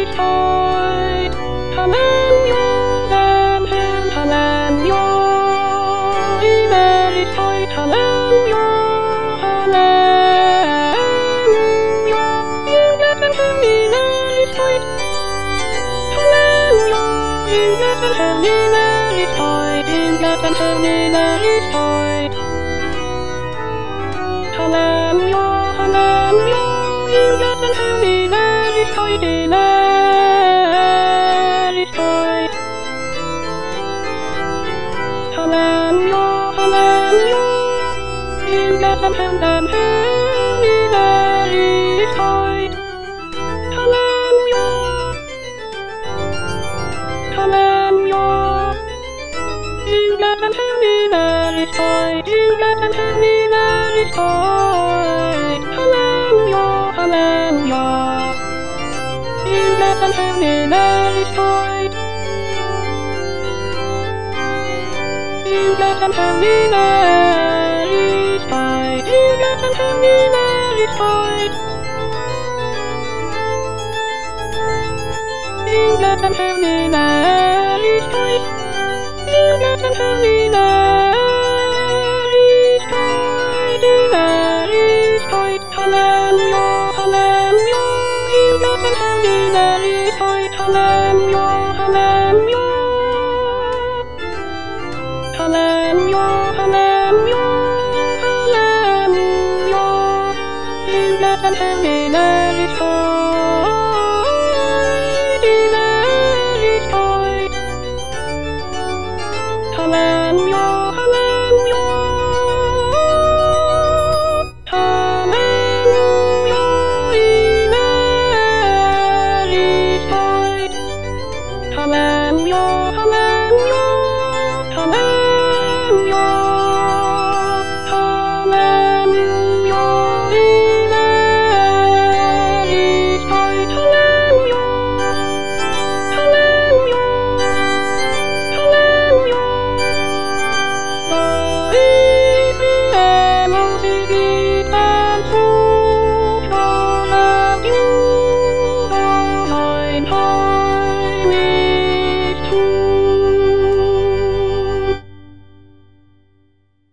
toy. Hallelujah, dancing, hallelujah. Very toy, hallelujah, hallelujah. You get to tell me very toy. Hallelujah, you get to tell me very toy. You get to tell me very toy. Hallelujah, hallelujah. You get to tell me very toy, very toy. Hallelujah, hallelujah. You get to tell me very toy. Hallelujah, hallelujah. You get to tell me very toy. You get to tell me very toy. Hallelujah, hallelujah. You get to tell me very toy. You get to tell me very toy. You get to tell me very toy. You get to tell me very toy. You get to tell me very toy. Hallelujah, hallelujah. You get to tell me very toy. Hallelujah.